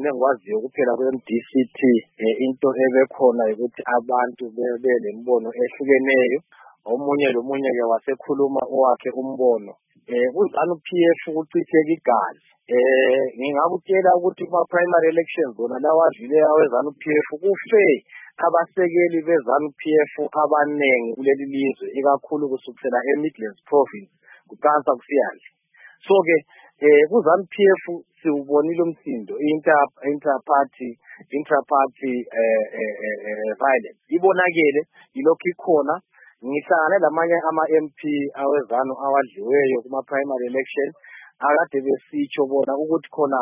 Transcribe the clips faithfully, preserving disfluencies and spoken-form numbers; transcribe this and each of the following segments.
mina engikwaziyo kuphela kwe-M D C T into ebekhona ukuthi abantu bebe lembono ehlukeneyo. Omunye lomunye ke wasekhuluma owakhe umbono. Eh uZanu-P F ukuchitheka igazi. Eh ngingakutshela ukuthi kuma primary elections zona lawa adlule aweZanu-P F kufe abasekeli beZanu-P F abanengi kuleli lizwe ikakhulu kusukela eMidlands Province kuqansa kusiyanje. So ke eh kuZanu-P F siubonile umsindo inter inter party intra party eh eh violence ibonakele ilokhu ikhona. Ngihlangane lamanye ama-M P awezanu awadliweyo kuma primary election akade besitsho bona ukuthi khona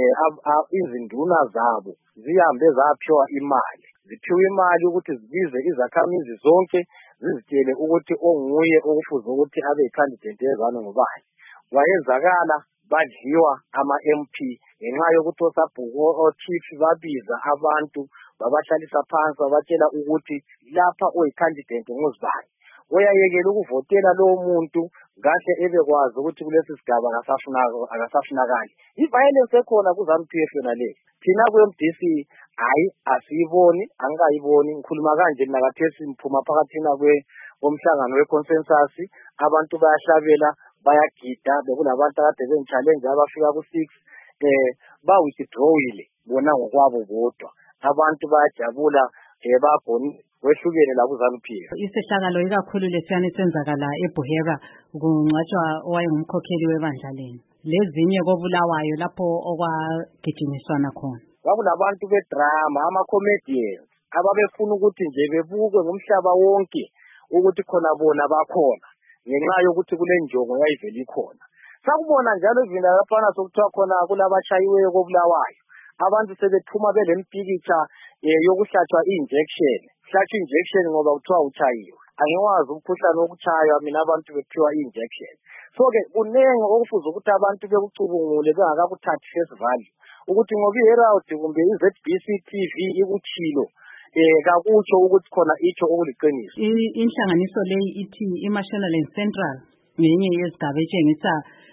izinduna zabo zihambe zaphiwa imali ziphiwe imali ukuthi zibize izakhamizi zonke zizitshele ukuthi onguye okufuze ukuthi abe candidate yezanu ngubani. Wayezakala badliwa ama-M P ngenxa yokuthi osabhuku ochief babiza abantu babahlalisa phansi babatshela ukuthi lapha oyi-candidate nguzibani. Uyayekela ukuvotela lowo muntu kahle ebekwazi ukuthi kulesi sigaba akasafunakali. I-violence ekhona kuZanu-P F yona le thina ku-M D C hayi asiyiboni angikayiboni. Ngikhuluma kanje mina kathesi mphuma phakathina komhlangano we-consensus abantu bayahlabela bayagida bekulabantu akade benchallenge abafika ku-six eh ba-withdrawile bona ngokwabo bodwa. Abantu bayajabula eh babhoni wehlukene la kuZanu-P F. Isehlakalo ikakhulu lesiyane senzakala eBuhera kungcwatshwa owayengumkhokheli webandla leni. Lezinye kobulawayo lapho okwagijinyiswana khona. Kwakulabantu bedrama ama-comedians ababefuna ukuthi nje bebukwe ngumhlaba wonke ukuthi khona bona bakhona ngenxa yokuthi kule njongo yayivela ikhona. Sakubona njalo ivinda laphana sokuthiwa khona kulabashayiweyo kobulawayo. Abantu sebephuma belempikitsha yokuhlatshwa i-injection. Hlatshwa injection ngoba kuthiwa uchayiwe. Angikwazi umkhuhlane wokuchaywa mina abantu bephiwa i-injection. So ke kunenge okufuze ukuthi abantu bekucubungule bengakakuthathi face value. Ukuthi ngoba iHerald kumbe i-Z B C T V ikuchilo eh kakutsho ukuthi khona itsho okuliqiniso. Inhlanganiso leyi ithi iMashonaland Central ngenye yezigaba etshengisa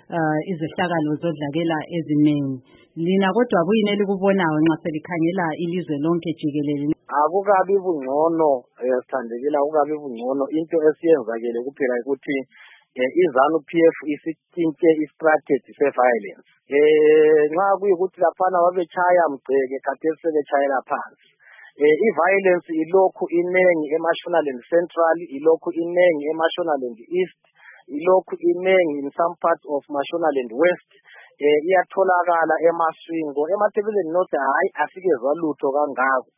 izehlakalo zodlakela eziningi. Lina kodwa kuyini elikubonayo nxa selikhangela ilizwe lonke jikelele? Akukabi bungcono sithandekela akukabi bungcono into esiyenzakele kuphela ukuthi iZanu-P F isitshintshe i-strategy se-violence. Eh nxa kuyikuthi laphana babechaya mgceke khathesi sebechayela phansi. Eh i-violence ilokhu inengi eMashonaland Central, ilokhu inengi eMashonaland East, ilokhu inengi in some parts of Mashonaland West. Eh iyatholakala eMaswingo, eMatabeleland North hayi asikezwa lutho kangako.